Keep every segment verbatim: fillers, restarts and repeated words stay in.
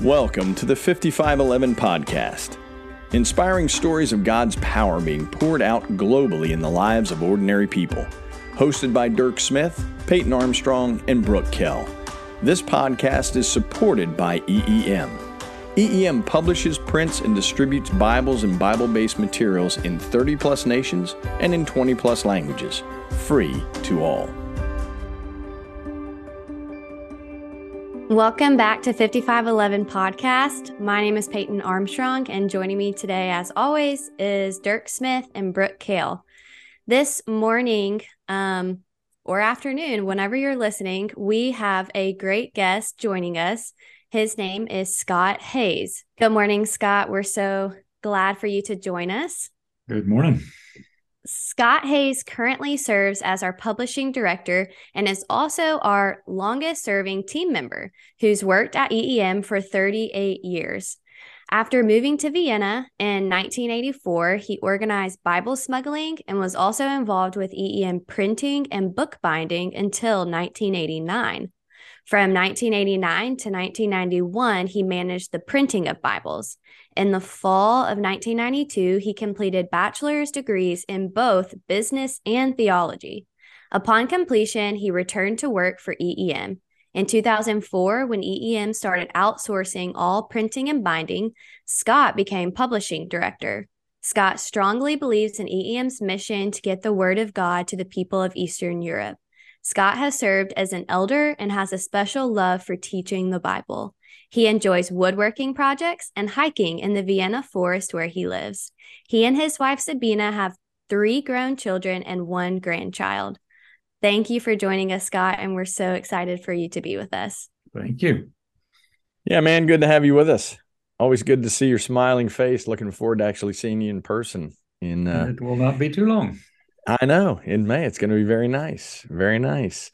Welcome to the fifty-five eleven podcast, inspiring stories of God's power being poured out globally in the lives of ordinary people. Hosted by Dirk Smith, Peyton Armstrong, and Brooke Kell. This podcast is supported by E E M. E E M publishes, prints, and distributes Bibles and Bible-based materials in thirty plus nations and in twenty plus languages, free to all. Welcome back to fifty-five eleven Podcast. My name is Peyton Armstrong, and joining me today, as always, is Dirk Smith and Brooke Kell. This morning um, or afternoon, whenever you're listening, we have a great guest joining us. His name is Scott Hayes. Good morning, Scott. We're so glad for you to join us. Good morning. Scott Hayes currently serves as our publishing director and is also our longest serving team member who's worked at E E M for thirty-eight years. After moving to Vienna in nineteen eighty-four, he organized Bible smuggling and was also involved with E E M printing and bookbinding until nineteen eighty-nine. From nineteen eighty-nine to nineteen ninety-one, he managed the printing of Bibles. In the fall of nineteen ninety-two, he completed bachelor's degrees in both business and theology. Upon completion, he returned to work for E E M. In two thousand four, when E E M started outsourcing all printing and binding, Scott became publishing director. Scott strongly believes in E E M's mission to get the word of God to the people of Eastern Europe. Scott has served as an elder and has a special love for teaching the Bible. He enjoys woodworking projects and hiking in the Vienna forest where he lives. He and his wife Sabina have three grown children and one grandchild. Thank you for joining us, Scott, and we're so excited for you to be with us. Thank you. Yeah, man, good to have you with us. Always good to see your smiling face. Looking forward to actually seeing you in person. In uh, It will not be too long. I know. In May, it's going to be very nice. Very nice.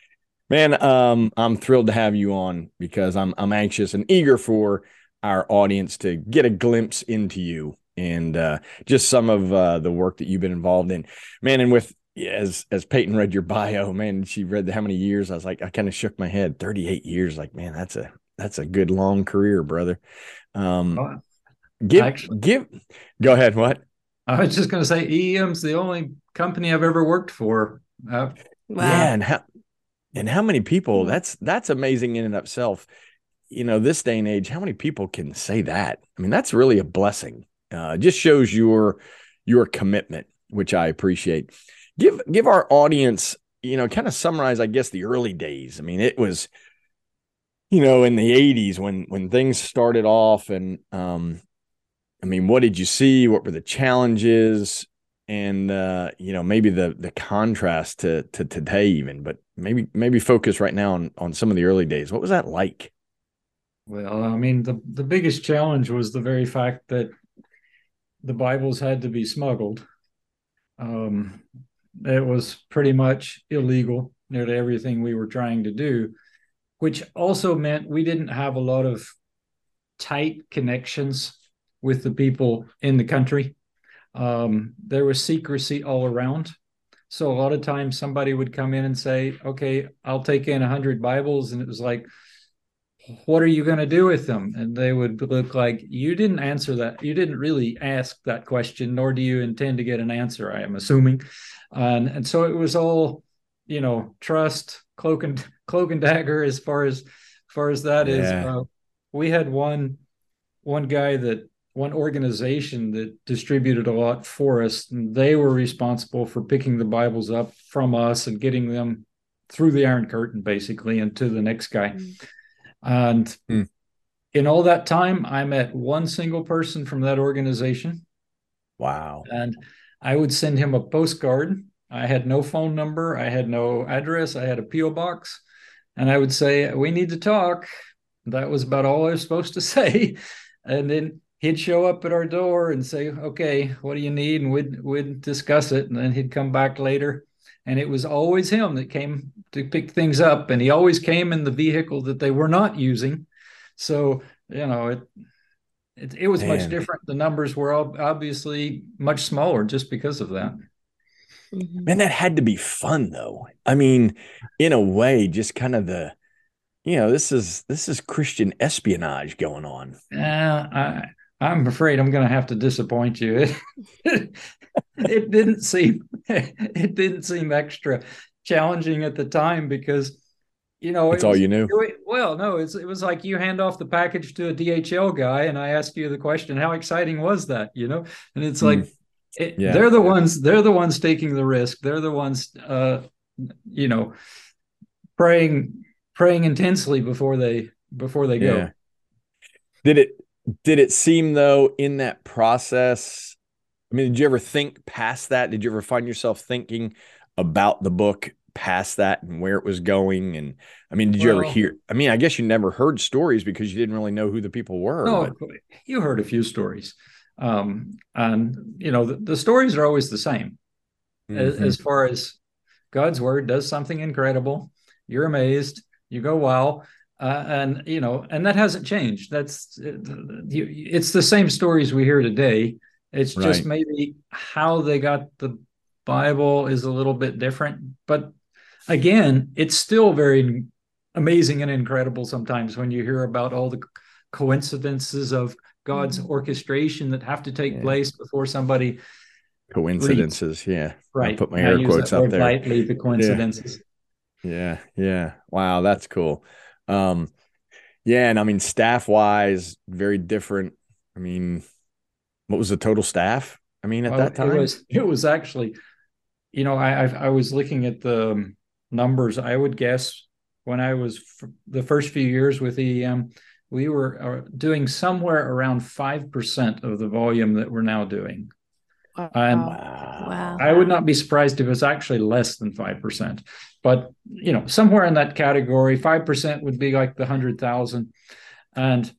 Man, um, I'm thrilled to have you on because I'm I'm anxious and eager for our audience to get a glimpse into you and uh, just some of uh, the work that you've been involved in. Man, and with as as Peyton read your bio, man, she read the, how many years. I was like, I kind of shook my head. thirty-eight years. Like, man, that's a that's a good long career, brother. Um, oh, give actually, give. Go ahead. What? I was just going to say, E E M's the only company I've ever worked for. Uh, Wow. Yeah, and how and how many people? That's that's amazing in and of itself. You know, this day and age, how many people can say that? I mean, that's really a blessing. Uh, just shows your your commitment, which I appreciate. Give give our audience, you know, kind of summarize, I guess, the early days. I mean, it was, you know, in the eighties when when things started off, and um, I mean, what did you see? What were the challenges? And, uh, you know, maybe the the contrast to to today even, but maybe maybe focus right now on, on some of the early days. What was that like? well, I mean, the, the biggest challenge was the very fact that the Bibles had to be smuggled. Um, it was pretty much illegal, nearly everything we were trying to do, which also meant we didn't have a lot of tight connections with the people in the country. Um, there was secrecy all around. So a lot of times somebody would come in and say, okay, I'll take in one hundred Bibles. And it was like, what are you going to do with them? And they would look like, you didn't answer that. You didn't really ask that question, nor do you intend to get an answer, I am assuming. And, and so it was all, you know, trust, cloak and cloak and dagger as far as, as far as that Yeah. is. Uh, we had one, one guy that, one organization that distributed a lot for us, and they were responsible for picking the Bibles up from us and getting them through the Iron Curtain, basically, and to the next guy. Mm. And mm. in all that time, I met one single person from that organization. Wow. And I would send him a postcard. I had no phone number. I had no address. I had a P O box. And I would say, we need to talk. That was about all I was supposed to say. And then he'd show up at our door and say, okay, what do you need? And we'd, we'd discuss it. And then he'd come back later. And it was always him that came to pick things up. And he always came in the vehicle that they were not using. So, you know, it it, it was Man. much different. The numbers were obviously much smaller just because of that. Man, that had to be fun, though. I mean, in a way, just kind of the you know, this is this is Christian espionage going on. Yeah, I, I'm afraid I'm going to have to disappoint you. It, it didn't seem it didn't seem extra challenging at the time because you know It's it all was you knew. it, well no it's it was like you hand off the package to a D H L guy and I ask you the question, how exciting was that, you know? And it's Mm, like it, yeah. they're the ones they're the ones taking the risk. They're the ones uh you know praying praying intensely before they before they Yeah. go. Did it did it seem though in that process? I mean, did you ever think past that? Did you ever find yourself thinking about the book past that and where it was going? And I mean, did you ever Well, hear? I mean, I guess you never heard stories because you didn't really know who the people were, but no, you heard a few stories. Um, and, you know, the, the stories are always the same as, mm-hmm. as far as God's word does something incredible. You're amazed. You go, wow. Uh, and, you know, and that hasn't changed. That's, it's the same stories we hear today. It's just Right. maybe how they got the Bible is a little bit different. But again, it's still very amazing and incredible sometimes when you hear about all the coincidences of God's Mhm. orchestration that have to take Yeah. place before somebody reads. Coincidences. Yeah. I Right. put my I air use quotes that up word there. lightly, the Yeah. coincidences. Yeah. Yeah. Wow. That's cool. Um, yeah. And I mean, staff wise, very different. I mean, what was the total staff? I mean, at Well, that it time? was it was actually, you know, I I, I was looking at the numbers. I would guess when I was f- the first few years with E E M, we were uh, doing somewhere around five percent of the volume that we're now doing. And Wow. Wow. I would not be surprised if it's actually less than five percent. But, you know, somewhere in that category, five percent would be like the one hundred thousand. And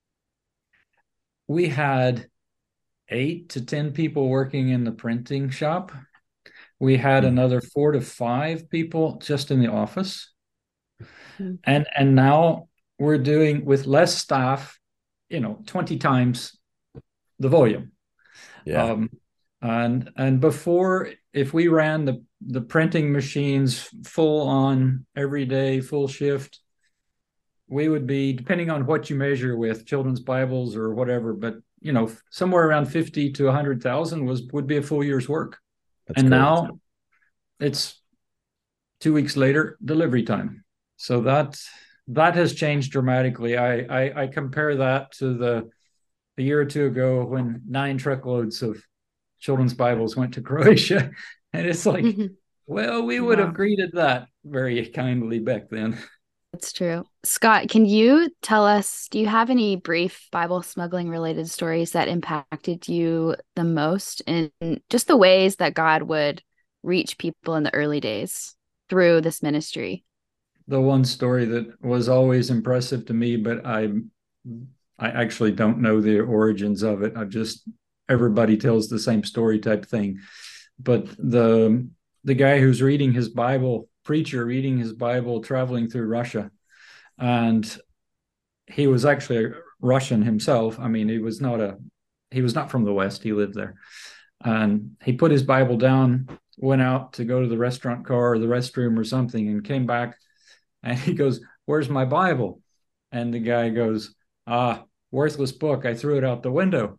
we had eight to ten people working in the printing shop. We had Hmm. another four to five people just in the office. Mm. And and now we're doing with less staff, you know, twenty times the volume. Yeah. Um, and and before, if we ran the the printing machines full on every day, full shift, we would be, depending on what you measure with children's Bibles or whatever, but you know, somewhere around fifty to a hundred thousand was would be a full year's work. That's And cool. now it's two weeks later, delivery time. So that that has changed dramatically. I I, I compare that to the a year or two ago when nine truckloads of children's Bibles went to Croatia. And it's like, well, we would have Wow. greeted that very kindly back then. That's true. Scott, can you tell us, do you have any brief Bible smuggling related stories that impacted you the most in just the ways that God would reach people in the early days through this ministry? The one story that was always impressive to me, but I I actually don't know the origins of it. I just, everybody tells the same story type thing. But the the guy who's reading his Bible, preacher reading his Bible, traveling through Russia, and he was actually a Russian himself. I mean, he was not a he was not from the West. He lived there, and he put his Bible down, went out to go to the restaurant car or the restroom or something, and came back, and he goes, "Where's my Bible?" And the guy goes, "Ah, worthless book. I threw it out the window."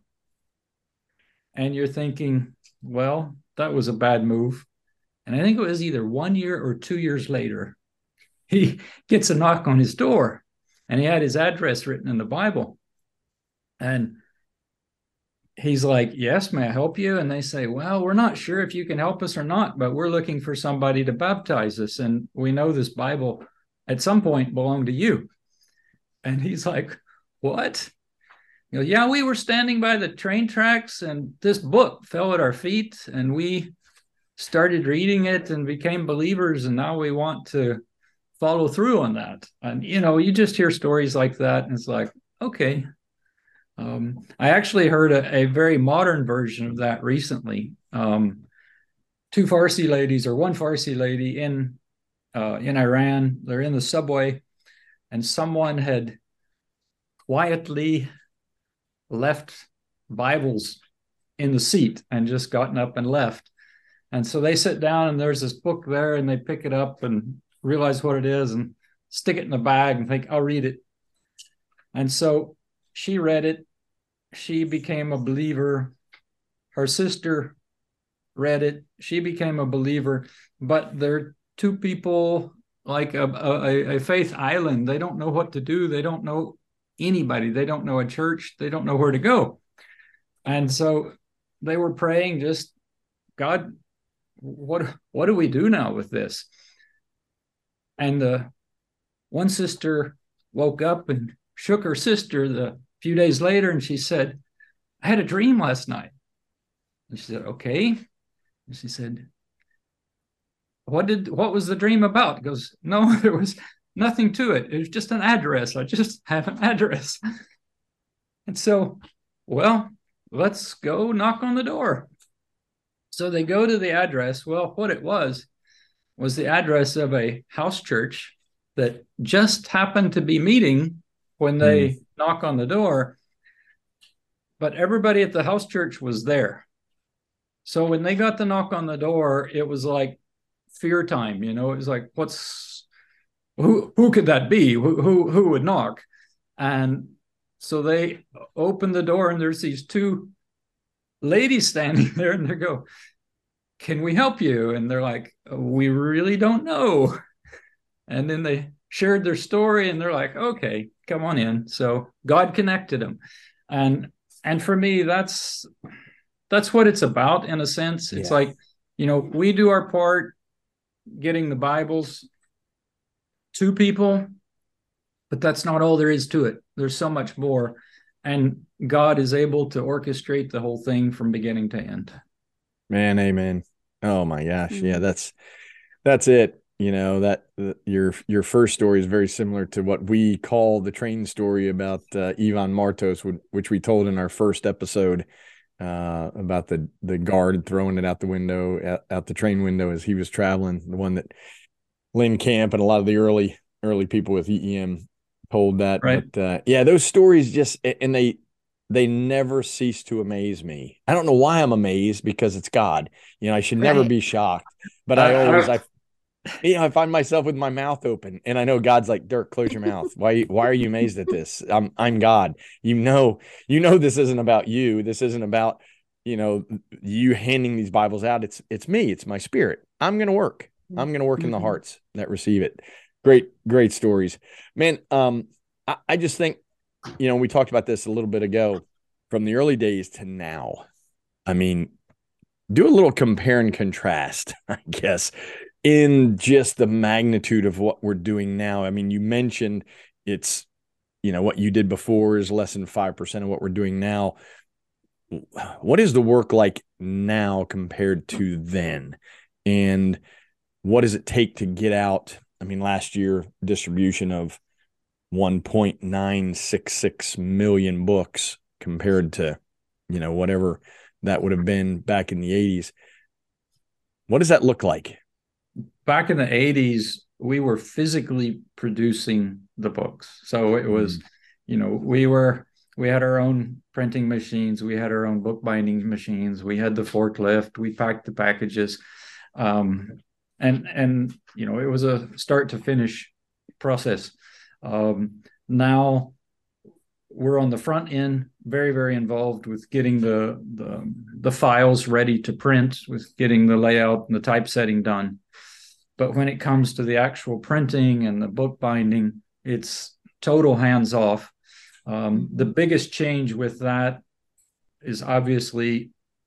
And you're thinking, well, that was a bad move. And I think it was either one year or two years later, he gets a knock on his door and he had his address written in the Bible. And he's like, "Yes, may I help you?" And they say, "Well, we're not sure if you can help us or not, but we're looking for somebody to baptize us. And we know this Bible at some point belonged to you." And he's like, "What?" You know, "Yeah, we were standing by the train tracks and this book fell at our feet and we started reading it and became believers. And now we want to follow through on that." And, you know, you just hear stories like that. And it's like, okay. Um, I actually heard a, a very modern version of that recently. Um, two Farsi ladies, or one Farsi lady in uh, in Iran, they're in the subway and someone had quietly left Bibles in the seat and just gotten up and left. And so they sit down and there's this book there and they pick it up and realize what it is. And stick it in the bag and think, I'll read it. And so she read it. She became a believer. Her sister read it. She became a believer. But they're two people like a, a, a faith island. They don't know what to do. They don't know anybody. They don't know a church. They don't know where to go. And so they were praying, just, God, what, what do we do now with this? And the one sister woke up and shook her sister the few days later, and she said, I had a dream last night. And she said, okay. And she said, what did what was the dream about? He goes, no, there was nothing to it. It was just an address. I just have an address. And so, well, let's go knock on the door. So they go to the address. Well, what it was was the address of a house church that just happened to be meeting when they mm. knock on the door. But everybody at the house church was there. So when they got the knock on the door, it was like fear time. You know, it was like, what's who? Who could that be? Who who, who would knock? And so they open the door, and there's these two ladies standing there, and they go, can we help you? And they're like, we really don't know. And then they shared their story, and they're like, okay, come on in. So God connected them. And and for me, that's that's what it's about, in a sense. It's yeah. like, you know, we do our part getting the Bibles to people, but that's not all there is to it. There's so much more. And God is able to orchestrate the whole thing from beginning to end. Man, amen. Oh my gosh. Mm-hmm. Yeah, that's that's it. You know, that uh, your your first story is very similar to what we call the train story about uh, Ivan Martos, which we told in our first episode uh, about the the guard throwing it out the window, out, out the train window as he was traveling. The one that Lynn Camp and a lot of the early early people with E E M told that. Right. But uh, yeah, those stories just, and they they never cease to amaze me. I don't know why I'm amazed, because it's God. You know, I should never right. be shocked. But I always, I, you know, I find myself with my mouth open, and I know God's like, Dirk, close your mouth. Why, why are you amazed at this? I'm, I'm God. You know, you know, this isn't about you. This isn't about, you know, you handing these Bibles out. It's, it's me. It's my spirit. I'm going to work. I'm going to work mm-hmm. in the hearts that receive it. Great, great stories, man. Um, I, I just think, you know, we talked about this a little bit ago, from the early days to now. I mean, do a little compare and contrast, I guess, in just the magnitude of what we're doing now. I mean, you mentioned it's, you know, what you did before is less than five percent of what we're doing now. What is the work like now compared to then? And what does it take to get out? I mean, last year, distribution of one point nine six six million books compared to, you know, whatever that would have been back in the eighties. What does that look like? Back in the eighties, we were physically producing the books. So it was, mm. you know, we were, we had our own printing machines. We had our own bookbinding machines. We had the forklift. We packed the packages. Um, and, and, you know, it was a start to finish process. Um, now we're on the front end, very, very involved with getting the, the, the files ready to print, with getting the layout and the typesetting done. But when it comes to the actual printing and the bookbinding, it's total hands off. Um, the biggest change with that is obviously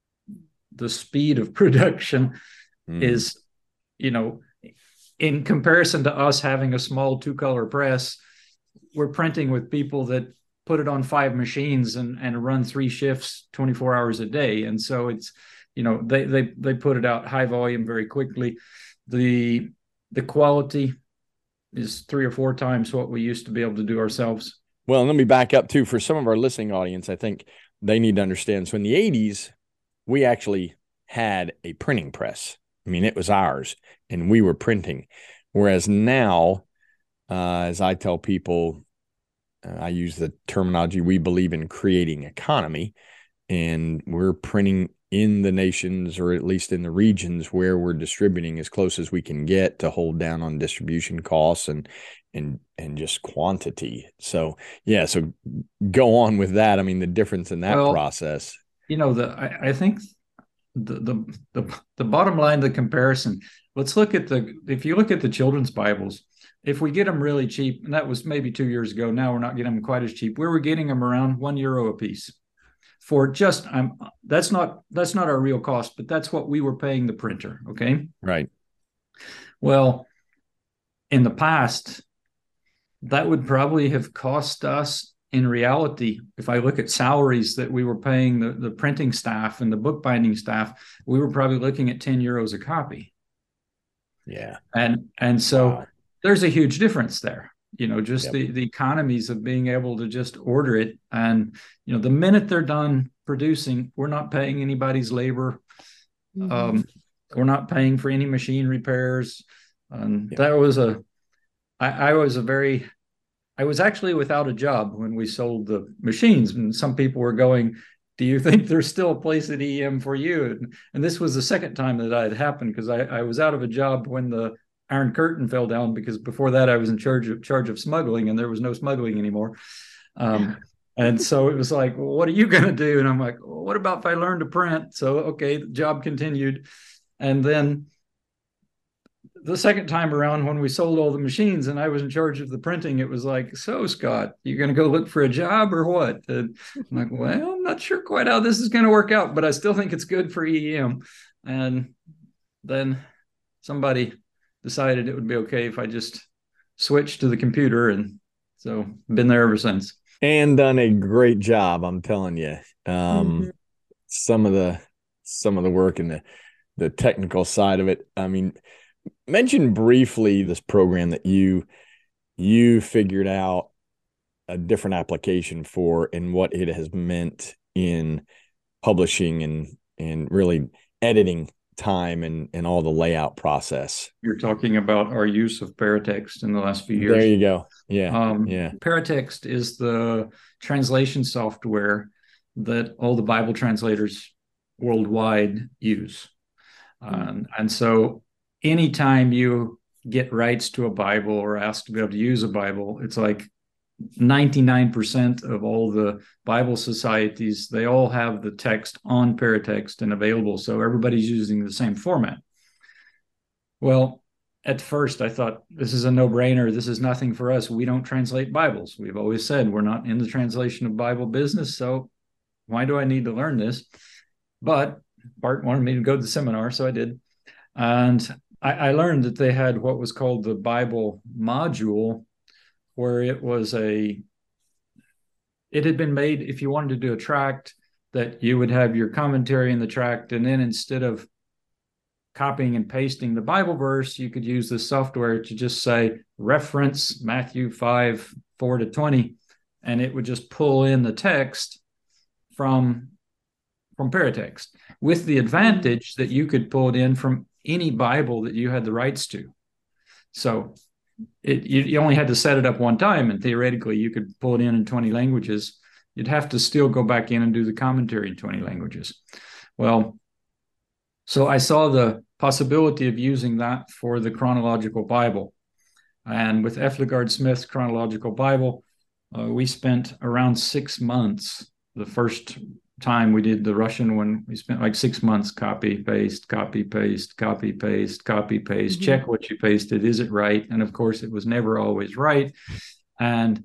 the speed of production mm. is, you know, in comparison to us having a small two-color press, we're printing with people that put it on five machines and, and run three shifts, twenty-four hours a day. And so it's, you know, they they they put it out high volume very quickly. The the quality is three or four times what we used to be able to do ourselves. Well, and let me back up too. For some of our listening audience, I think they need to understand. So in the eighties, we actually had a printing press. I mean, it was ours, and we were printing. Whereas now, uh, as I tell people, uh, I use the terminology, we believe in creating economy, and we're printing in the nations, or at least in the regions where we're distributing, as close as we can get to hold down on distribution costs and and and just quantity. So yeah, so go on with that. I mean, the difference in that Well, process. You know, the I, I think the, the the the bottom line, the comparison. Let's look at the if you look at the children's Bibles, if we get them really cheap, and that was maybe two years ago. Now we're not getting them quite as cheap. We were getting them around one euro a piece for just. I'm that's not that's not our real cost, but that's what we were paying the printer. Okay, Right. Well, in the past, that would probably have cost us, in reality, if I look at salaries that we were paying the, the printing staff and the bookbinding staff, we were probably looking at ten euros a copy. Yeah. And and so Wow. there's a huge difference there. You know, just Yep. the, the economies of being able to just order it. And, you know, the minute they're done producing, we're not paying anybody's labor. Mhm. Um, we're not paying for any machine repairs. And Yep. that was a, I, I was a very, I was actually without a job when we sold the machines. And some people were going, do you think there's still a place at E M for you? And, and this was the second time that that had happened, because I, I was out of a job when the Iron Curtain fell down, because before that I was in charge of charge of smuggling, and there was no smuggling anymore. Um, and so it was like, well, what are you going to do? And I'm like, well, what about if I learn to print? So, okay, the job continued. And then the second time around, when we sold all the machines and I was in charge of the printing, it was like, so Scott, you're going to go look for a job or what? And I'm like, well, I'm not sure quite how this is going to work out, but I still think it's good for E M. And then somebody decided it would be okay if I just switched to the computer. And so been there ever since. And done a great job, I'm telling you. Um, Mhm. some of the some of the work and the the technical side of it. I mean, mention briefly this program that you you figured out a different application for, and what it has meant in publishing and and really editing time and and all the layout process. You're talking about our use of Paratext in the last few years. There you go. Yeah. Um, yeah. Paratext is the translation software that all the Bible translators worldwide use. Um, and so anytime you get rights to a Bible or asked to be able to use a Bible, it's like ninety-nine percent of all the Bible societies, they all have the text on Paratext and available. So everybody's using the same format. Well, at first I thought, this is a no-brainer. This is nothing for us. We don't translate Bibles. We've always said we're not in the translation of Bible business. So why do I need to learn this? But Bart wanted me to go to the seminar, so I did. And I, I learned that they had what was called the Bible module, where it was a, it had been made, if you wanted to do a tract, that you would have your commentary in the tract, and then instead of copying and pasting the Bible verse, you could use this software to just say reference Matthew five, four to twenty, and it would just pull in the text from, from Paratext, with the advantage that you could pull it in from any Bible that you had the rights to. So it, you, you only had to set it up one time, and theoretically you could pull it in in twenty languages. You'd have to still go back in and do the commentary in twenty languages. Well, so I saw the possibility of using that for the chronological Bible. And with F. LaGard Smith's chronological Bible, uh, we spent around six months. The first time we did the Russian one, we spent like six months, copy, paste, copy, paste, copy, paste, copy, paste, Mhm. check what you pasted. Is it right? And of course, it was never always right. And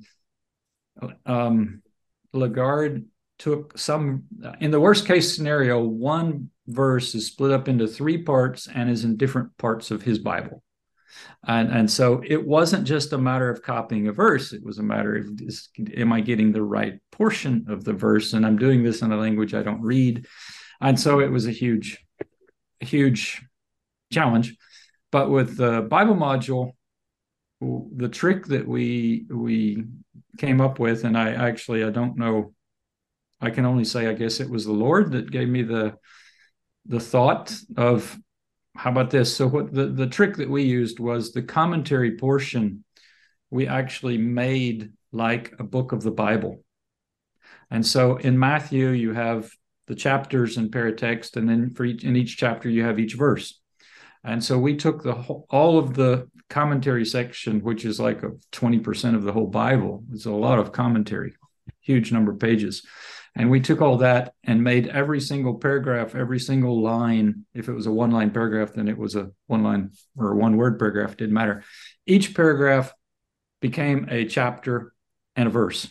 um, LaGard took some, in the worst case scenario, one verse is split up into three parts and is in different parts of his Bible. And, and so it wasn't just a matter of copying a verse. It was a matter of, is, am I getting the right portion of the verse? And I'm doing this in a language I don't read. And so it was a huge, huge challenge. But with the Bible module, the trick that we we came up with, and I actually, I don't know, I can only say, I guess it was the Lord that gave me the the thought of, how about this? So what the, the trick that we used was the commentary portion we actually made like a book of the Bible. And so in Matthew, you have the chapters in paratext, and then for each in each chapter you have each verse. And so we took the whole, all of the commentary section, which is like a twenty percent of the whole Bible. It's a lot of commentary, huge number of pages. And we took all that and made every single paragraph, every single line. If it was a one-line paragraph, then it was a one-line or a one-word paragraph. It didn't matter. Each paragraph became a chapter and a verse.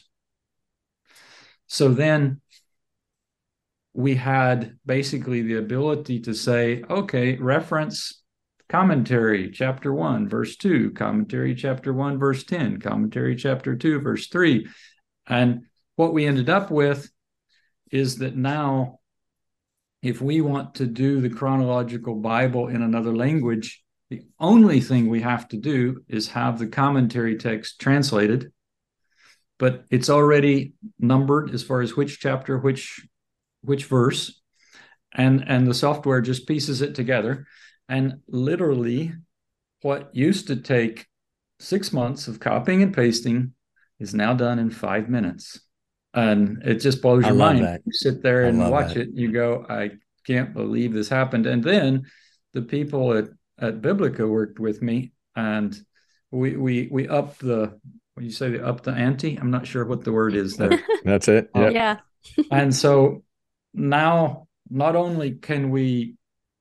So then we had basically the ability to say, okay, reference commentary, chapter one, verse two, commentary, chapter one, verse ten, commentary, chapter two, verse three. And what we ended up with is that now, if we want to do the chronological Bible in another language, the only thing we have to do is have the commentary text translated, but it's already numbered as far as which chapter, which which verse, and and the software just pieces it together. And literally what used to take six months of copying and pasting is now done in five minutes. And it just blows your mind. That. You sit there and watch that. It, you go, I can't believe this happened. And then the people at, at Biblica worked with me, and we we we upped the, when you say the up the ante, I'm not sure what the word is there. That's it. Yep. Yeah. And so now not only can we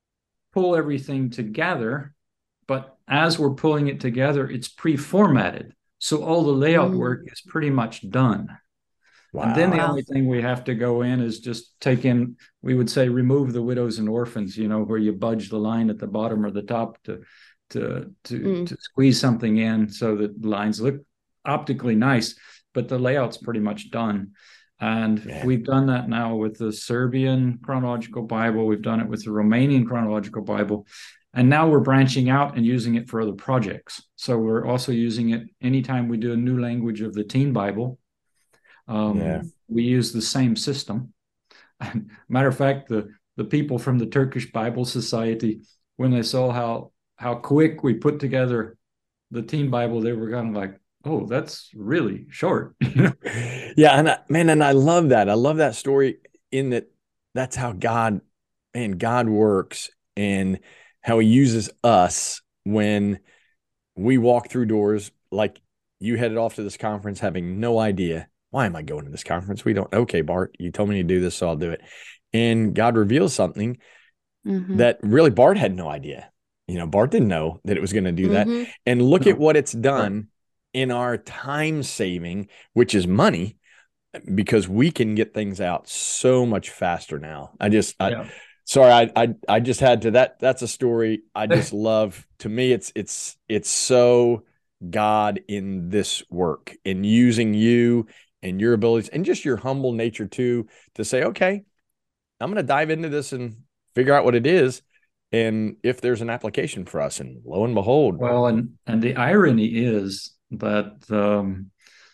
pull everything together, but as we're pulling it together, it's pre-formatted. So all the layout mm. work is pretty much done. Wow. And then the wow. only thing we have to go in is just take in, we would say, remove the widows and orphans, you know, where you budge the line at the bottom or the top to to to, mm. to squeeze something in so that the lines look optically nice, but the layout's pretty much done. And yeah. we've done that now with the Serbian Chronological Bible. We've done it with the Romanian Chronological Bible. And now we're branching out and using it for other projects. So we're also using it anytime we do a new language of the Teen Bible. Um, yeah. We use the same system. Matter of fact, the, the people from the Turkish Bible Society, when they saw how how quick we put together the Teen Bible, they were kind of like, oh, that's really short. Yeah, and I, man, and I love that. I love that story in that that's how God, man, God works, and how he uses us when we walk through doors. Like you headed off to this conference having no idea, why am I going to this conference? We don't, okay, Bart, you told me to do this, so I'll do it. And God reveals something mm-hmm. that really Bart had no idea. You know, Bart didn't know that it was going to do mm-hmm. that. And look no. at what it's done in our time saving, which is money, because we can get things out so much faster now. I just, I, yeah. sorry, I, I, I just had to, that, that's a story I just love. To me, it's, it's, it's so God in this work, and using you and your abilities and just your humble nature too, to say, okay, I'm going to dive into this and figure out what it is, and if there's an application for us. And lo and behold. Well, and, and the irony is that um,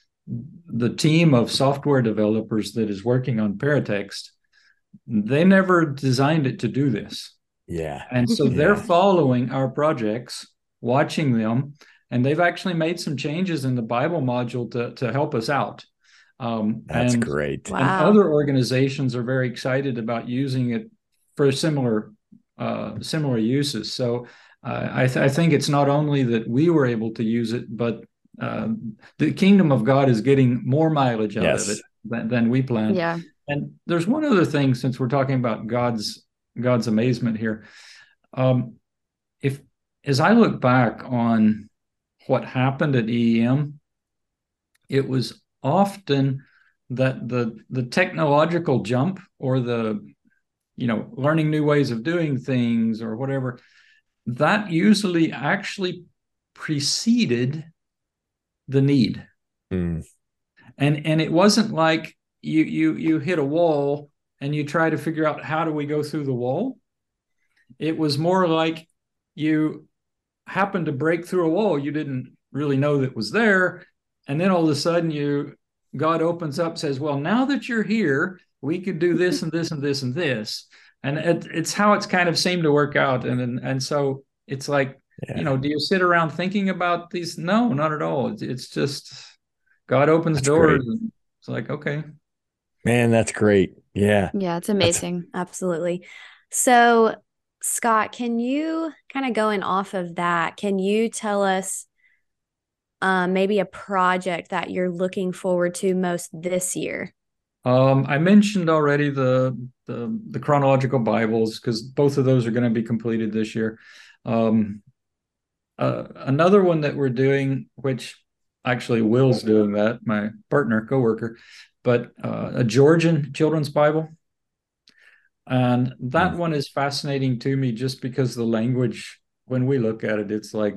the team of software developers that is working on Paratext, they never designed it to do this. Yeah. And so yeah. they're following our projects, watching them, and they've actually made some changes in the Bible module to, to help us out. Um, That's and, great. And wow. other organizations are very excited about using it for similar uh, similar uses. So uh, I, th- I think it's not only that we were able to use it, but uh, the kingdom of God is getting more mileage out yes. of it than, than we planned. Yeah. And there's one other thing, since we're talking about God's God's amazement here. Um, if as I look back on what happened at E E M, it was often that the the technological jump, or the you know learning new ways of doing things or whatever, that usually actually preceded the need. Mm. And and it wasn't like you you you hit a wall and you try to figure out, how do we go through the wall? It was more like you happened to break through a wall you didn't really know that was there, and then all of a sudden you God opens up, says, well, now that you're here, we could do this and this and this and this. And it, it's how it's kind of seemed to work out. And and, and so it's like, yeah. you know, do you sit around thinking about these? No, not at all. It's, it's just God opens That's doors. And it's like, okay. Man, that's great. Yeah. Yeah, it's That's amazing. Absolutely. So, Scott, can you kind of going off of that? Can you tell us um, maybe a project that you're looking forward to most this year? Um, I mentioned already the the, the chronological Bibles because both of those are going to be completed this year. Um, uh, another one that we're doing, which actually Will's doing that, my partner, coworker, but uh, a Georgian children's Bible. And that mm, one is fascinating to me just because the language, when we look at it, it's like,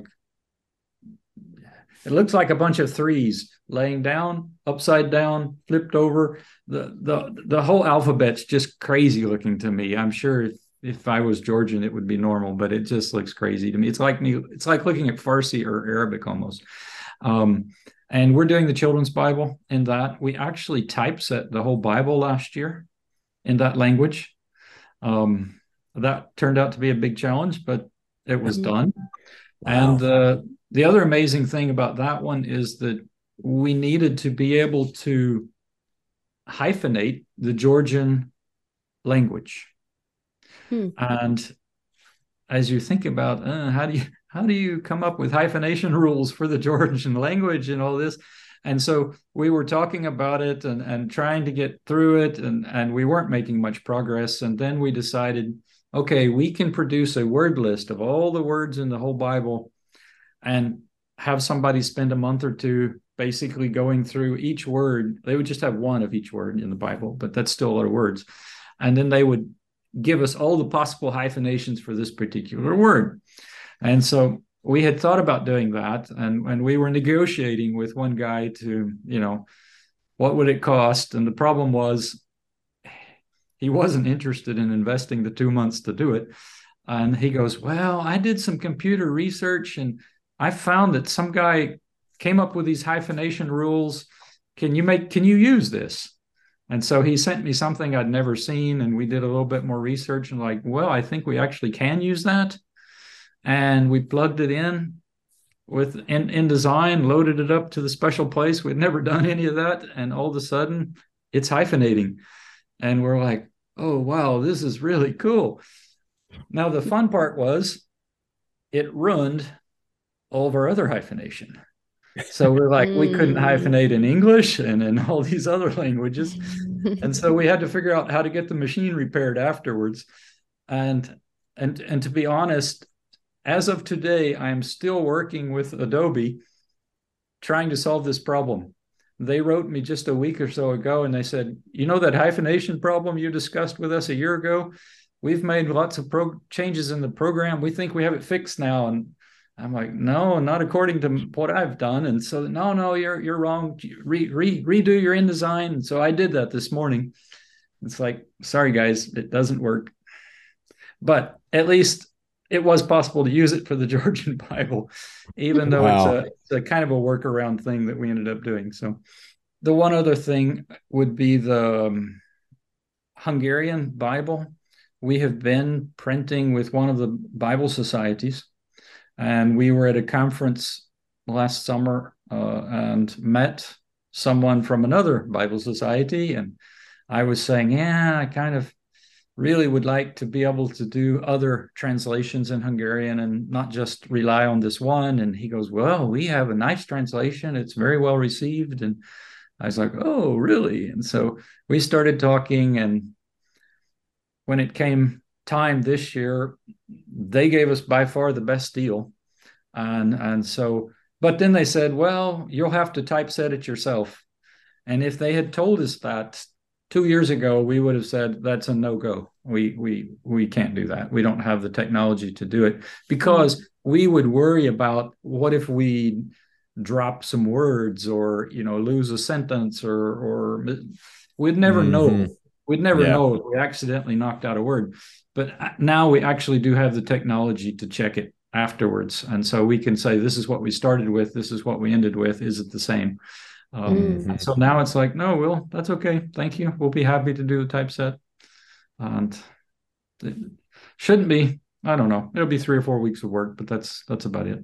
it looks like a bunch of threes laying down, upside down, flipped over. The the the whole alphabet's just crazy looking to me. I'm sure if, if I was Georgian, it would be normal, but it just looks crazy to me. It's like new, it's like looking at Farsi or Arabic almost. Um, and we're doing the children's Bible in that. We actually typeset the whole Bible last year in that language. Um, that turned out to be a big challenge, but it was Mhm. done. And wow. uh, the other amazing thing about that one is that we needed to be able to hyphenate the Georgian language. Hmm. And as you think about uh, how do you how do you come up with hyphenation rules for the Georgian language and all this? And so we were talking about it and, and trying to get through it, and, and we weren't making much progress. And then we decided, okay, we can produce a word list of all the words in the whole Bible and have somebody spend a month or two basically going through each word. They would just have one of each word in the Bible, but that's still a lot of words. And then they would give us all the possible hyphenations for this particular word. And so we had thought about doing that, and, and we were negotiating with one guy to, you know, what would it cost? And the problem was he wasn't interested in investing the two months to do it. And he goes, well, I did some computer research and I found that some guy came up with these hyphenation rules. Can you make, can you use this? And so he sent me something I'd never seen, and we did a little bit more research and like, well, I think we actually can use that. And we plugged it in with in InDesign, loaded it up to the special place. We'd never done any of that. And all of a sudden it's hyphenating. And we're like, oh, wow, this is really cool. Now, the fun part was it ruined all of our other hyphenation. So we're like, we couldn't Mm. hyphenate in English and in all these other languages. And so we had to figure out how to get the machine repaired afterwards. And and and to be honest, as of today, I'm still working with Adobe trying to solve this problem. They wrote me just a week or so ago and they said, you know, that hyphenation problem you discussed with us a year ago? We've made lots of pro- changes in the program. We think we have it fixed now. And I'm like, no, not according to what I've done. And so, no, no, you're you're wrong. Re, re, redo your InDesign. And so I did that this morning. It's like, sorry, guys, it doesn't work. But at least it was possible to use it for the Georgian Bible, even though it's Wow. a, it's a kind of a workaround thing that we ended up doing. So the one other thing would be the um, Hungarian Bible. We have been printing with one of the Bible societies, and we were at a conference last summer uh, and met someone from another Bible society. And I was saying, yeah, I kind of really would like to be able to do other translations in Hungarian and not just rely on this one. And he goes, well, we have a nice translation. It's very well received. And I was like, oh, really? And so we started talking. And when it came time this year, they gave us by far the best deal. And, and so, but then they said, well, you'll have to typeset it yourself. And if they had told us that two years ago, we would have said that's a no-go. We we we can't do that. We don't have the technology to do it because we would worry about what if we drop some words or you know lose a sentence or or we'd never hmm know. We'd never Yeah. know if we accidentally knocked out a word. But now we actually do have the technology to check it afterwards, and so we can say this is what we started with, this is what we ended with. Is it the same? Um, Mm. hmm so now it's like, no, Will, that's okay. Thank you. We'll be happy to do the typeset. And it shouldn't be, I don't know. It'll be three or four weeks of work, but that's that's about it.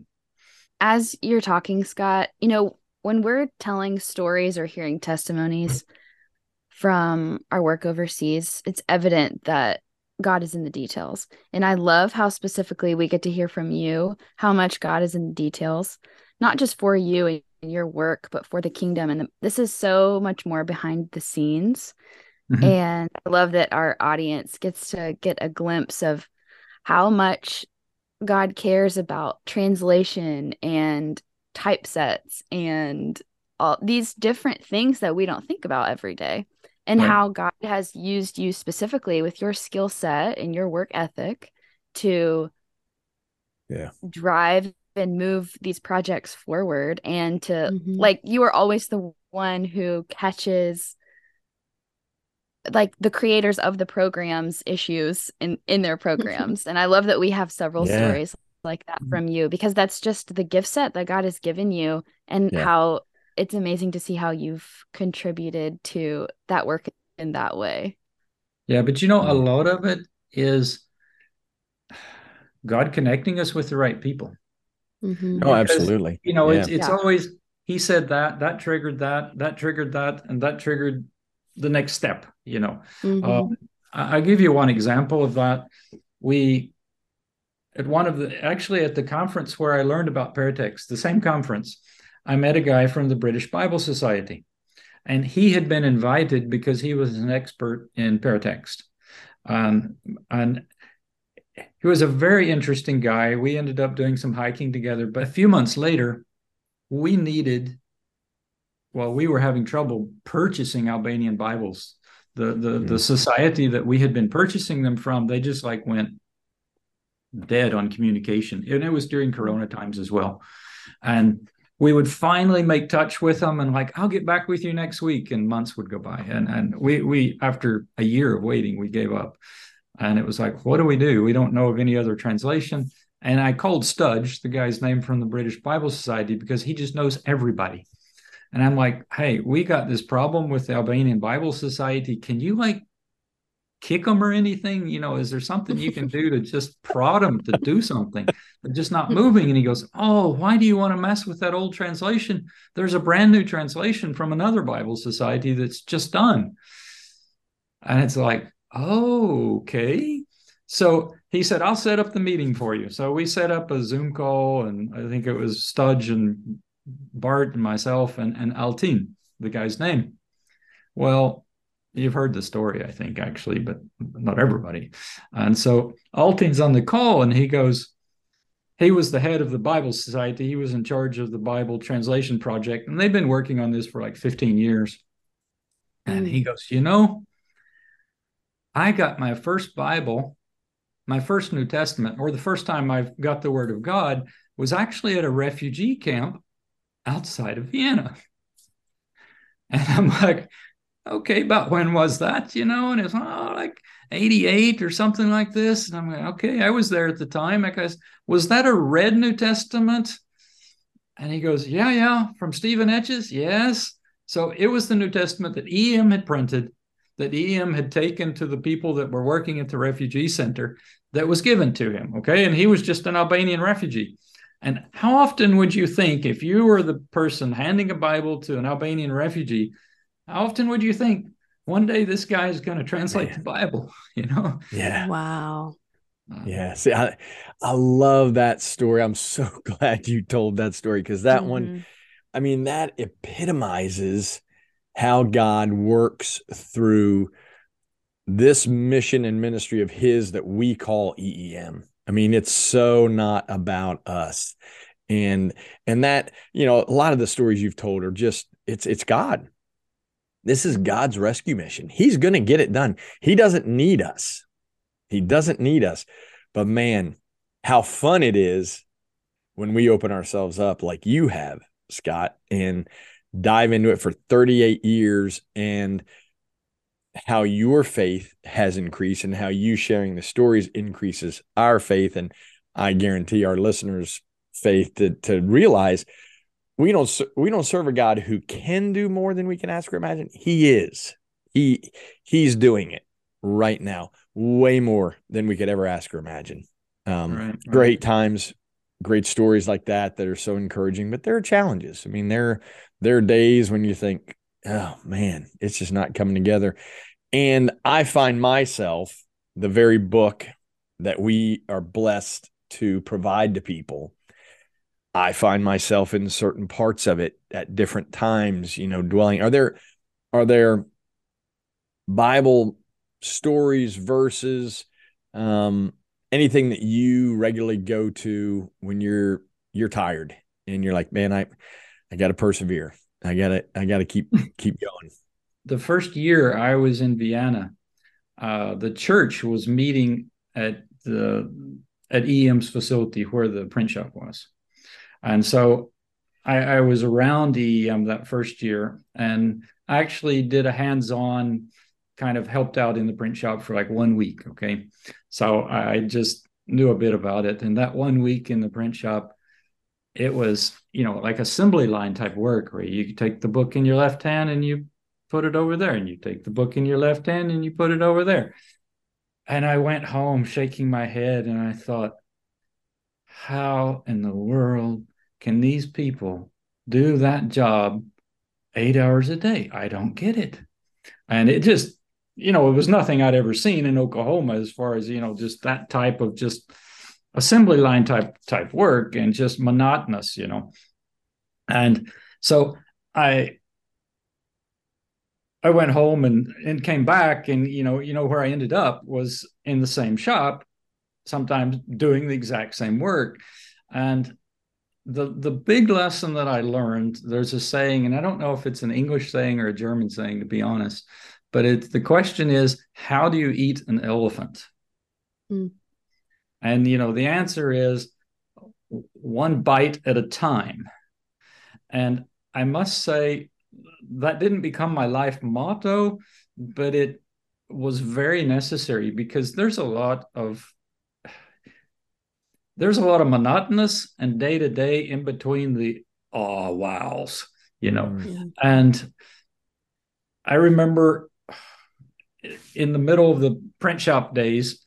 As you're talking, Scott, you know, when we're telling stories or hearing testimonies, from our work overseas, it's evident that God is in the details. And I love how specifically we get to hear from you how much God is in the details, not just for you and your work, but for the kingdom. And the, this is so much more behind the scenes. Mm-hmm. And I love that our audience gets to get a glimpse of how much God cares about translation and typesets and all these different things that we don't think about every day, and right. how God has used you specifically with your skill set and your work ethic to yeah. drive and move these projects forward, and to mm-hmm. like, you are always the one who catches like the creators of the programs issues in in their programs. And I love that we have several yeah. stories like that from you, because that's just the gift set that God has given you, and yeah. how it's amazing to see how you've contributed to that work in that way. Yeah, but you know, a lot of it is God connecting us with the right people. Mm-hmm. Oh, because, absolutely. You know, yeah. it's it's yeah. always, he said that, that triggered that, that triggered that, and that triggered the next step, you know. Mm-hmm. Um, I'll give you one example of that. We, at one of the, actually at the conference where I learned about paratext, the same conference, I met a guy from the British Bible Society, and he had been invited because he was an expert in paratext. Um, and he was a very interesting guy. We ended up doing some hiking together, but a few months later, we needed, well, we were having trouble purchasing Albanian Bibles. The, the, mm-hmm. the society that we had been purchasing them from, they just like went dead on communication. And it was during Corona times as well. And we would finally make touch with them and like, I'll get back with you next week. And months would go by. And, and we, we, after a year of waiting, we gave up. And it was like, what do we do? We don't know of any other translation. And I called Studge, the guy's name from the British Bible Society, because he just knows everybody. And I'm like, hey, we got this problem with the Albanian Bible Society. Can you like kick them or anything? You know, is there something you can do to just prod them to do something? They're just not moving. And he goes, oh, why do you want to mess with that old translation? There's a brand new translation from another Bible society that's just done. And it's like, oh, okay. So he said, I'll set up the meeting for you. So we set up a Zoom call, and I think it was Studge and Bart and myself and, and Altin, the guy's name. Well, you've heard the story, I think, actually, but not everybody. And so Altin's on the call, and he goes, he was the head of the Bible Society. He was in charge of the Bible translation project, and they've been working on this for like fifteen years. And mm. he goes, you know, I got my first Bible, my first New Testament, or the first time I got the Word of God, was actually at a refugee camp outside of Vienna. And I'm like, okay, about when was that, you know? And it's oh, like eighty-eight or something like this. And I'm like, okay, I was there at the time. Like, I, was that a red New Testament? And he goes, yeah, yeah, from Stephen Etches, yes. So it was the New Testament that E M had printed, that E M had taken to the people that were working at the refugee center, that was given to him, okay? And he was just an Albanian refugee. And how often would you think, if you were the person handing a Bible to an Albanian refugee, how often would you think one day this guy is going to translate Man. the Bible, you know? Yeah. Wow. Yeah. See, I, I love that story. I'm so glad you told that story, because that mm-hmm. one, I mean, that epitomizes how God works through this mission and ministry of his that we call E E M. I mean, it's so not about us. And, and that, you know, a lot of the stories you've told are just, it's, it's God. This is God's rescue mission. He's going to get it done. He doesn't need us. He doesn't need us. But man, how fun it is when we open ourselves up like you have, Scott, and dive into it for thirty-eight years, and how your faith has increased and how you sharing the stories increases our faith. And I guarantee our listeners' faith to, to realize we don't, we don't serve a God who can do more than we can ask or imagine. He is, he, he's doing it right now, way more than we could ever ask or imagine. Um, right, right. Great times, great stories like that, that are so encouraging, but there are challenges. I mean, there, there are days when you think, oh man, it's just not coming together. And I find myself, the very book that we are blessed to provide to people, I find myself in certain parts of it at different times, you know, dwelling. Are there, are there Bible stories, verses, um, anything that you regularly go to when you're, you're tired and you're like, man, I, I got to persevere. I got to, I got to keep, keep going. The first year I was in Vienna, uh, the church was meeting at the at E M's facility where the print shop was, and so I, I was around E M that first year, and I actually did a hands-on, kind of helped out in the print shop for like one week. Okay, so I just knew a bit about it, and that one week in the print shop, it was, you know, like assembly line type work where you take the book in your left hand and you put it over there, and you take the book in your left hand and you put it over there. And I went home shaking my head, and I thought, how in the world can these people do that job eight hours a day? I don't get it. And it just, you know, it was nothing I'd ever seen in Oklahoma as far as, you know, just that type of just assembly line type type work, and just monotonous, you know. And so I I went home and, and came back, and, you know, you know, where I ended up was in the same shop, sometimes doing the exact same work. And the, the big lesson that I learned, there's a saying, and I don't know if it's an English saying or a German saying, to be honest, but it's, the question is, how do you eat an elephant? Mm. And, you know, the answer is one bite at a time. And I must say, that didn't become my life motto, but it was very necessary, because there's a lot of there's a lot of monotonous and day to day in between the oh wows, you know. Mm-hmm. And I remember in the middle of the print shop days,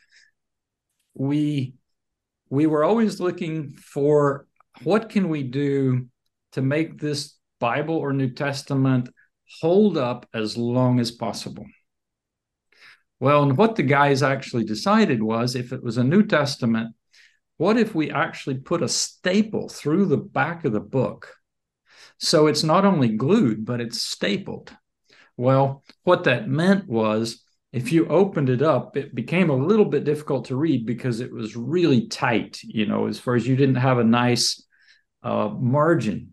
we we were always looking for, what can we do to make this Bible or New Testament hold up as long as possible? Well, and what the guys actually decided was, if it was a New Testament, what if we actually put a staple through the back of the book? So it's not only glued, but it's stapled. Well, what that meant was, if you opened it up, it became a little bit difficult to read, because it was really tight, you know, as far as you didn't have a nice uh, margin.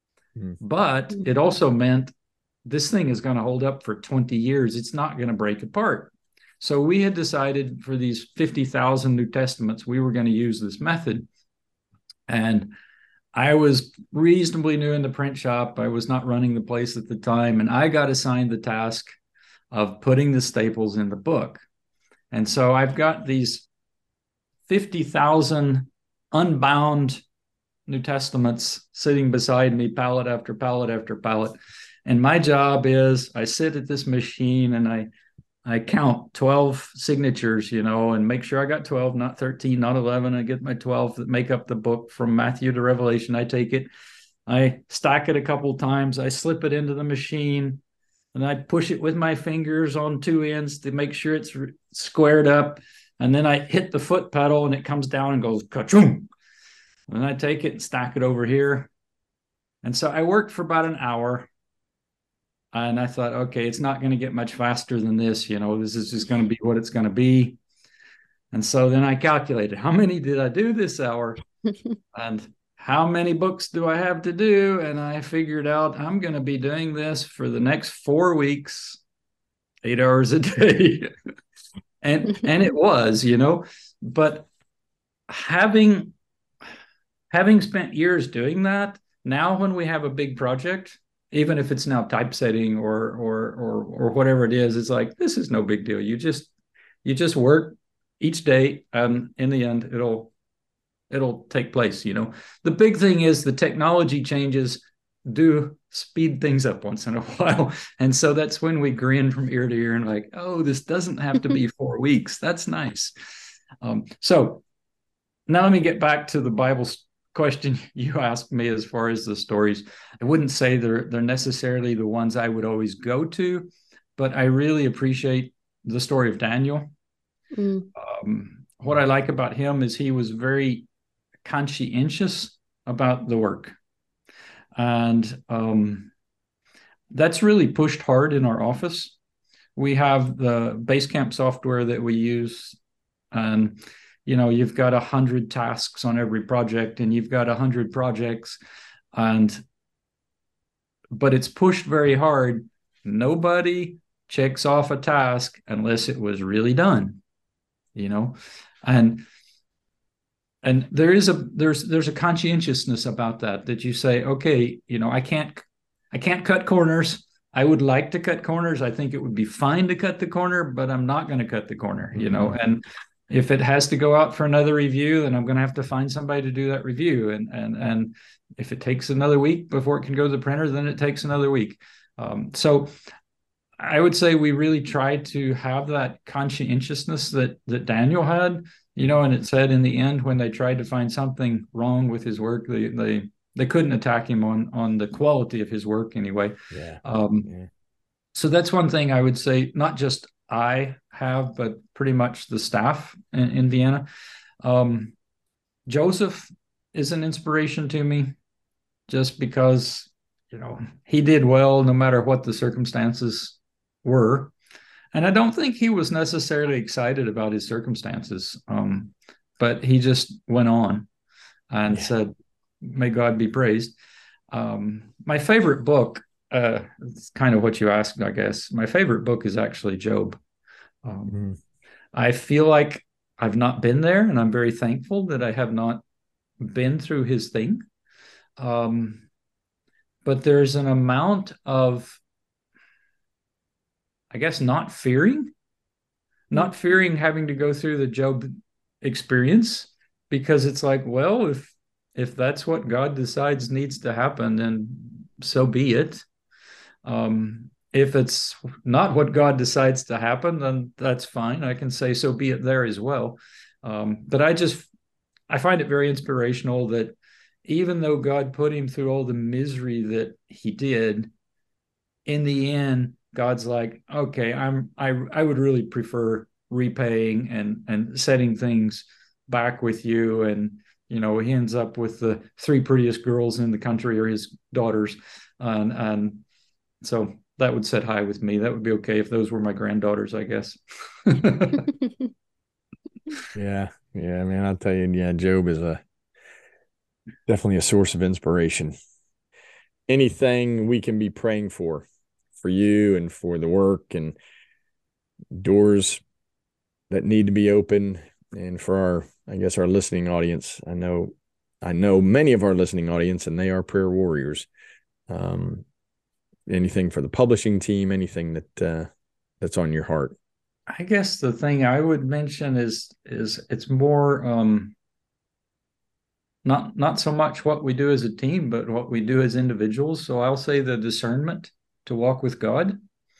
But it also meant this thing is going to hold up for twenty years. It's not going to break apart. So we had decided for these fifty thousand New Testaments, we were going to use this method. And I was reasonably new in the print shop. I was not running the place at the time. And I got assigned the task of putting the staples in the book. And so I've got these fifty thousand unbound New Testaments sitting beside me, pallet after pallet after pallet. And my job is, I sit at this machine and I I count twelve signatures, you know, and make sure I got twelve, not thirteen, not eleven. I get my twelve that make up the book from Matthew to Revelation. I take it, I stack it a couple times, I slip it into the machine, and I push it with my fingers on two ends to make sure it's squared up. And then I hit the foot pedal and it comes down and goes ka-choom. And I take it and stack it over here. And so I worked for about an hour. And I thought, okay, it's not going to get much faster than this. You know, this is just going to be what it's going to be. And so then I calculated, how many did I do this hour? And how many books do I have to do? And I figured out I'm going to be doing this for the next four weeks, eight hours a day. and and it was, you know, but having having spent years doing that, now when we have a big project, even if it's now typesetting or or or or whatever it is, it's like, this is no big deal. You just you just work each day, and in the end, it'll it'll take place. You know, the big thing is the technology changes do speed things up once in a while, and so that's when we grin from ear to ear and like, oh, this doesn't have to be four weeks. That's nice. Um, so now let me get back to the Bible question you asked me as far as the stories, I wouldn't say they're they're necessarily the ones I would always go to, but I really appreciate the story of Daniel. Mm. Um, what I like about him is he was very conscientious about the work, and um, that's really pushed hard in our office. We have the Basecamp software that we use, and you know, you've got a hundred tasks on every project, and you've got a hundred projects, and but it's pushed very hard. Nobody checks off a task unless it was really done, you know, and and there is a there's there's a conscientiousness about that that you say, okay, you know, I can't I can't cut corners. I would like to cut corners. I think it would be fine to cut the corner, but I'm not going to cut the corner, you know. Mm-hmm. And if it has to go out for another review, then I'm going to have to find somebody to do that review. And and and if it takes another week before it can go to the printer, then it takes another week. Um, so I would say we really tried to have that conscientiousness that that Daniel had, you know. And it said in the end, when they tried to find something wrong with his work, they they they couldn't attack him on on the quality of his work anyway. Yeah. Um, yeah. So that's one thing I would say, not just I have, but pretty much the staff in, in Vienna. Um, Joseph is an inspiration to me, just because, you know, he did well no matter what the circumstances were. And I don't think he was necessarily excited about his circumstances, um, but he just went on and yeah. said, may God be praised. Um, my favorite book, uh, it's kind of what you asked, I guess. My favorite book is actually Job. Um, mm. I feel like I've not been there, and I'm very thankful that I have not been through his thing. Um, but there's an amount of, I guess, not fearing, not fearing having to go through the Job experience, because it's like, well, if if that's what God decides needs to happen, then so be it. Um, if it's not what God decides to happen, then that's fine. I can say so be it there as well. Um, but I just, I find it very inspirational that even though God put him through all the misery that he did, in the end, God's like, okay, I'm, I, I would really prefer repaying and, and setting things back with you. And, you know, he ends up with the three prettiest girls in the country are his daughters. And, and so that would set high with me. That would be okay if those were my granddaughters, I guess. yeah. Yeah, man, I'll tell you, yeah, Job is a definitely a source of inspiration. Anything we can be praying for, for you and for the work and doors that need to be open, and for our, I guess, our listening audience. I know, I know many of our listening audience, and they are prayer warriors. Um, anything for the publishing team, anything that uh, that's on your heart. I guess the thing I would mention is is it's more um, not not so much what we do as a team, but what we do as individuals. So I'll say the discernment to walk with God,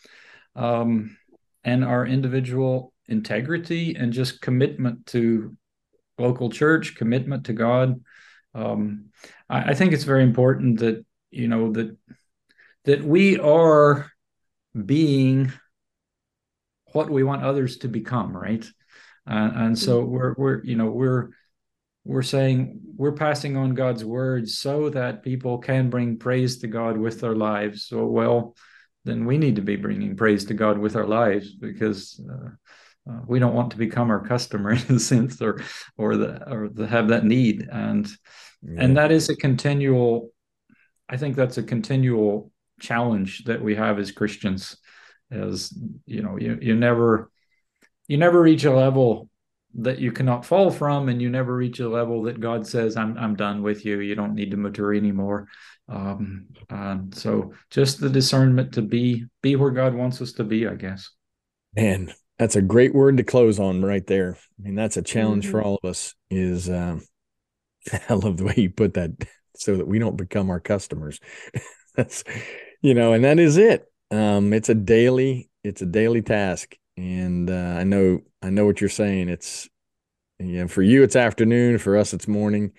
um, and our individual integrity and just commitment to local church, commitment to God. Um, I, I think it's very important that, you know, that that we are being what we want others to become, right? Uh, and so we're we're you know we're we're saying we're passing on God's words so that people can bring praise to God with their lives. So, well, then we need to be bringing praise to God with our lives, because uh, uh, we don't want to become our customer in a sense, or or the or the, have that need. And yeah. and that is a continual. I think that's a continual challenge that we have as Christians. Is, you know, you you never you never reach a level that you cannot fall from, and you never reach a level that God says, I'm I'm done with you. You don't need to mature anymore. Um, and so just the discernment to be be where God wants us to be, I guess. Man, that's a great word to close on right there. I mean, that's a challenge mm-hmm. for all of us. Is um, I love the way you put that, so that we don't become our customers. That's, you know, and that is it. Um, it's a daily, it's a daily task. And, uh, I know, I know what you're saying. It's, you know, for you, it's afternoon, for us, it's morning.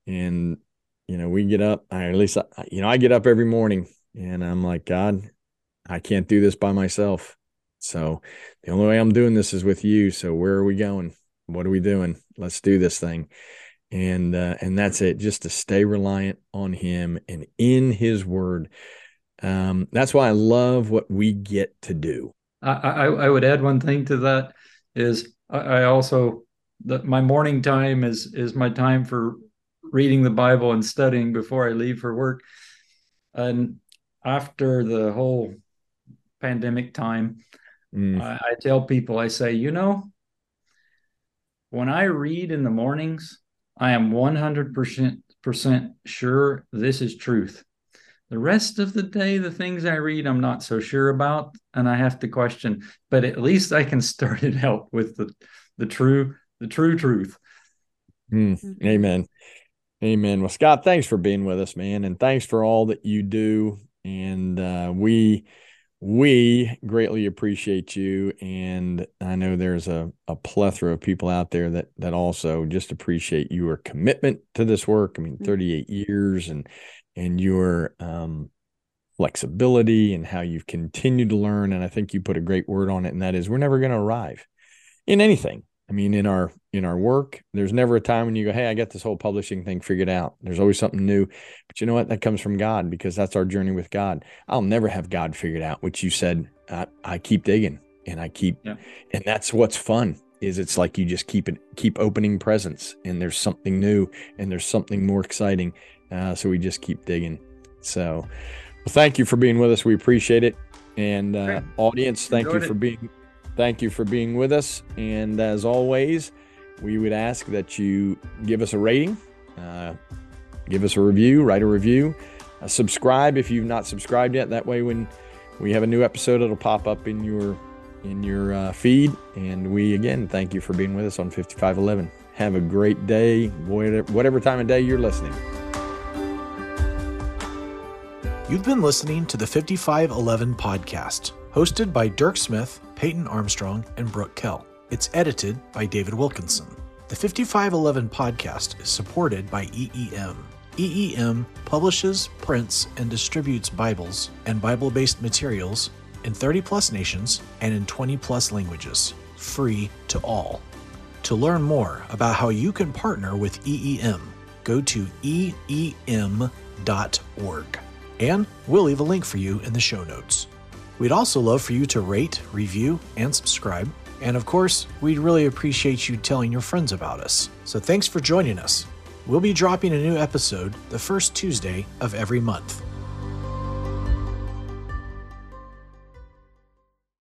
And, you know, we get up, I, at least, I, you know, I get up every morning and I'm like, God, I can't do this by myself. So the only way I'm doing this is with you. So where are we going? What are we doing? Let's do this thing. And, uh, and that's it, just to stay reliant on him and in his word. Um, that's why I love what we get to do. I, I, I would add one thing to that is I, I also, the, my morning time is, is my time for reading the Bible and studying before I leave for work. And after the whole pandemic time, mm. I, I tell people, I say, you know, when I read in the mornings, I am one hundred percent sure this is truth. The rest of the day, the things I read, I'm not so sure about, and I have to question. But at least I can start it out with the the true the true truth. Mm. Mm-hmm. Amen. Amen. Well, Scott, thanks for being with us, man, and thanks for all that you do. And uh, we we greatly appreciate you. And I know there's a, a plethora of people out there that that also just appreciate your commitment to this work. I mean, thirty-eight years and and your um, flexibility and how you've continued to learn. And I think you put a great word on it, and that is we're never going to arrive in anything. I mean, in our in our work, there's never a time when you go, hey, I got this whole publishing thing figured out. There's always something new. But you know what? That comes from God, because that's our journey with God. I'll never have God figured out, which you said, I, I keep digging and I keep, yeah. and that's what's fun. Is it's like you just keep it, keep opening presents, and there's something new and there's something more exciting. Uh, so we just keep digging. So, well, thank you for being with us. We appreciate it. And uh, audience, thank Enjoyed you for it. being, thank you for being with us. And as always, we would ask that you give us a rating, uh, give us a review, write a review, uh, subscribe if you've not subscribed yet. That way, when we have a new episode, it'll pop up in your in your uh, feed. And we, again, thank you for being with us on fifty-five eleven. Have a great day, whatever time of day you're listening. You've been listening to the fifty-five eleven podcast, hosted by Dirk Smith, Peyton Armstrong, and Brooke Kell. It's edited by David Wilkinson. The fifty-five eleven podcast is supported by E E M. E E M publishes, prints, and distributes Bibles and Bible-based materials in thirty plus nations and in twenty plus languages, free to all. To learn more about how you can partner with E E M, go to E E M dot org. And we'll leave a link for you in the show notes. We'd also love for you to rate, review, and subscribe. And of course, we'd really appreciate you telling your friends about us. So thanks for joining us. We'll be dropping a new episode the first Tuesday of every month.